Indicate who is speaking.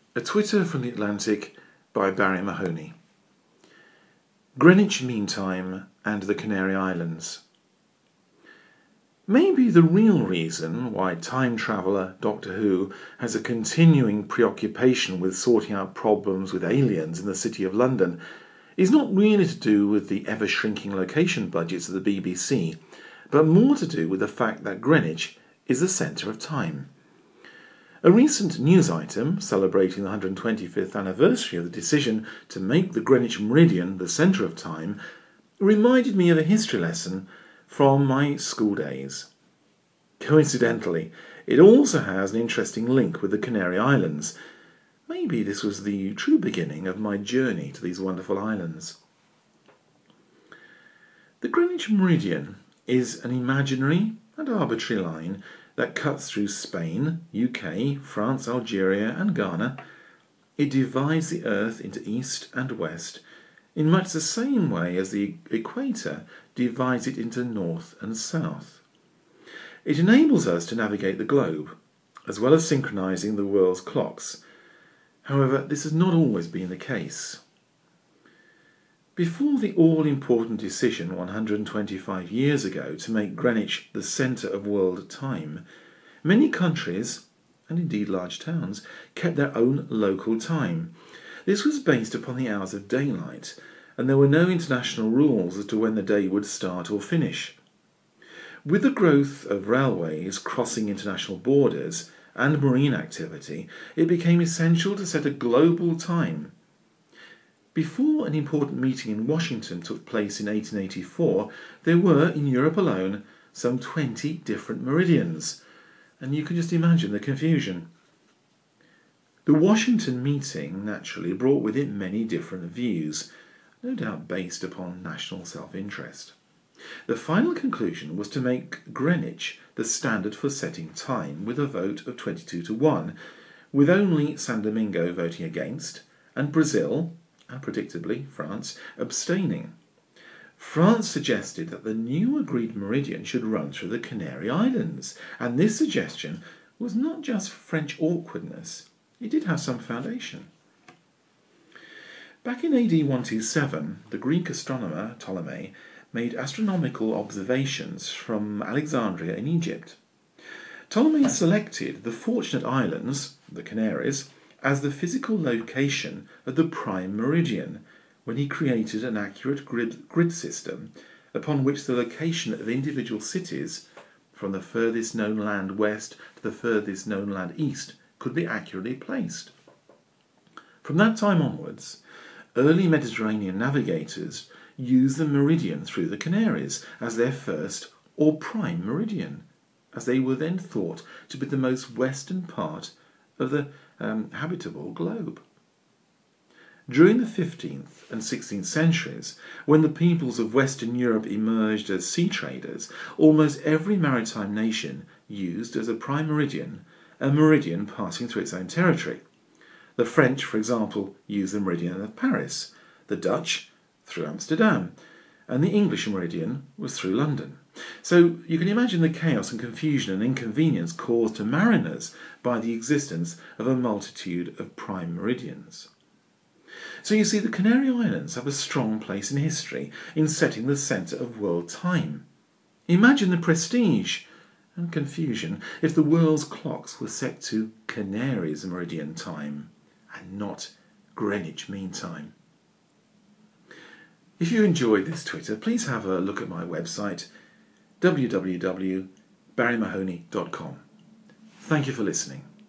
Speaker 1: A Twitter from the Atlantic by Barry Mahoney. Greenwich Mean Time and the Canary Islands. Maybe the real reason why time traveller Doctor Who has a continuing preoccupation with sorting out problems with aliens in the City of London is not really to do with the ever-shrinking location budgets of the BBC, but more to do with the fact that Greenwich is the centre of time. A recent news item celebrating the 125th anniversary of the decision to make the Greenwich Meridian the centre of time reminded me of a history lesson from my school days. Coincidentally, it also has an interesting link with the Canary Islands. Maybe this was the true beginning of my journey to these wonderful islands. The Greenwich Meridian is an imaginary and arbitrary line that cuts through Spain, UK, France, Algeria and Ghana. It divides the Earth into east and west in much the same way as the equator divides it into north and south. It enables us to navigate the globe, as well as synchronizing the world's clocks. However, this has not always been the case. Before the all-important decision 125 years ago to make Greenwich the centre of world time, many countries, and indeed large towns, kept their own local time. This was based upon the hours of daylight, and there were no international rules as to when the day would start or finish. With the growth of railways crossing international borders and marine activity, it became essential to set a global time. Before an important meeting in Washington took place in 1884, there were, in Europe alone, some 20 different meridians, and you can just imagine the confusion. The Washington meeting naturally brought with it many different views, no doubt based upon national self-interest. The final conclusion was to make Greenwich the standard for setting time with a vote of 22-1, with only San Domingo voting against, and Brazil, and predictably France, abstaining. France suggested that the new agreed meridian should run through the Canary Islands, and this suggestion was not just French awkwardness, it did have some foundation. Back in AD 127, the Greek astronomer Ptolemy made astronomical observations from Alexandria in Egypt. Ptolemy selected the Fortunate Islands, the Canaries, as the physical location of the prime meridian when he created an accurate grid system upon which the location of individual cities from the furthest known land west to the furthest known land east could be accurately placed. From that time onwards, early Mediterranean navigators used the meridian through the Canaries as their first or prime meridian, as they were then thought to be the most western part of the habitable globe. During the 15th and 16th centuries, when the peoples of Western Europe emerged as sea traders, almost every maritime nation used as a prime meridian a meridian passing through its own territory. The French, for example, used the meridian of Paris, the Dutch through Amsterdam, and the English meridian was through London. So you can imagine the chaos and confusion and inconvenience caused to mariners by the existence of a multitude of prime meridians. So you see, the Canary Islands have a strong place in history in setting the centre of world time. Imagine the prestige and confusion if the world's clocks were set to Canaries Meridian time and not Greenwich Mean Time. If you enjoyed this Twitter, please have a look at my website, www.barrymahoney.com. Thank you for listening.